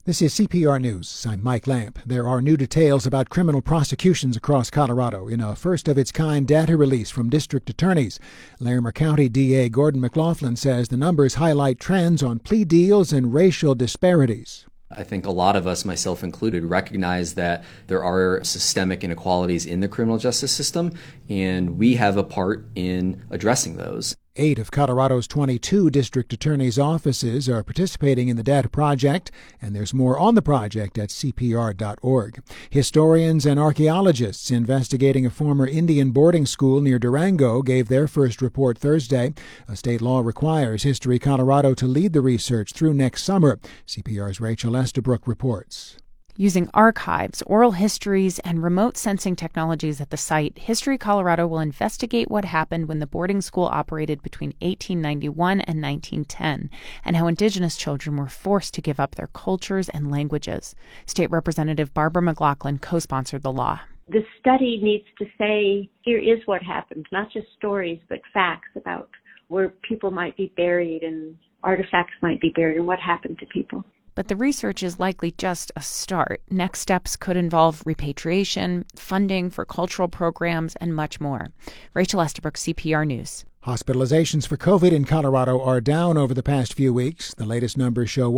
This is CPR News. I'm Mike Lamp. There are new details about criminal prosecutions across Colorado in a first-of-its-kind data release from district attorneys. Larimer County DA Gordon McLaughlin says the numbers highlight trends on plea deals and racial disparities. I think a lot of us, myself included, recognize that there are systemic inequalities in the criminal justice system, and we have a part in addressing those. 8 of Colorado's 22 district attorneys' offices are participating in the data project, and there's more on the project at CPR.org. Historians and archaeologists investigating a former Indian boarding school near Durango gave their first report Thursday. A state law requires History Colorado to lead the research through next summer. CPR's Rachel Estabrook reports. Using archives, oral histories, and remote sensing technologies at the site, History Colorado will investigate what happened when the boarding school operated between 1891 and 1910, and how Indigenous children were forced to give up their cultures and languages. State Representative Barbara McLaughlin co-sponsored the law. The study needs to say, here is what happened, not just stories, but facts about where people might be buried and artifacts might be buried and what happened to people. But the research is likely just a start. Next steps could involve repatriation, funding for cultural programs, and much more. Rachel Estabrook, CPR News. Hospitalizations for COVID in Colorado are down over the past few weeks. The latest numbers show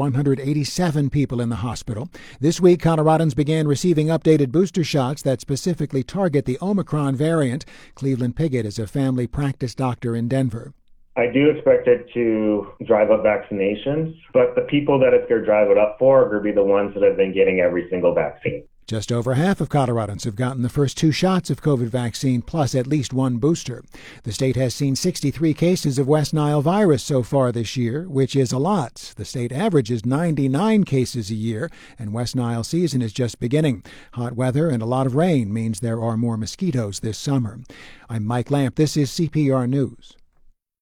187 people in the hospital. This week, Coloradans began receiving updated booster shots that specifically target the Omicron variant. Cleveland Piggott is a family practice doctor in Denver. I do expect it to drive up vaccinations, but the people that it's going to drive it up for are going to be the ones that have been getting every single vaccine. Just over half of Coloradans have gotten the first 2 shots of COVID vaccine plus at least 1 booster. The state has seen 63 cases of West Nile virus so far this year, which is a lot. The state averages 99 cases a year, and West Nile season is just beginning. Hot weather and a lot of rain means there are more mosquitoes this summer. I'm Mike Lamp. This is CPR News.